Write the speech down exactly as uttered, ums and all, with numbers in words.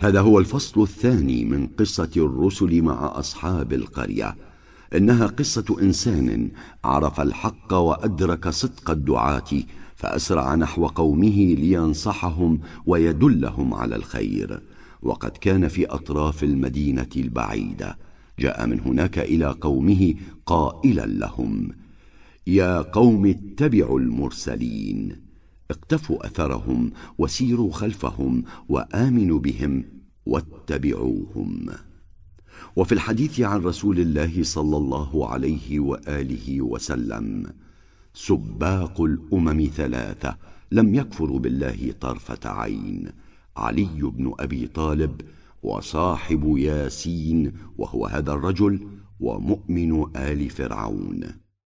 هذا هو الفصل الثاني من قصة الرسل مع أصحاب القرية. إنها قصة إنسان عرف الحق وأدرك صدق الدعاة، فأسرع نحو قومه لينصحهم ويدلهم على الخير. وقد كان في أطراف المدينة البعيدة. جاء من هناك إلى قومه قائلا لهم: يا قوم اتبعوا المرسلين، اقتفوا أثرهم وسيروا خلفهم وآمنوا بهم واتبعوهم. وفي الحديث عن رسول الله صلى الله عليه وآله وسلم: سباق الأمم ثلاثة لم يكفروا بالله طرفة عين: علي بن أبي طالب، وصاحب ياسين وهو هذا الرجل، ومؤمن آل فرعون.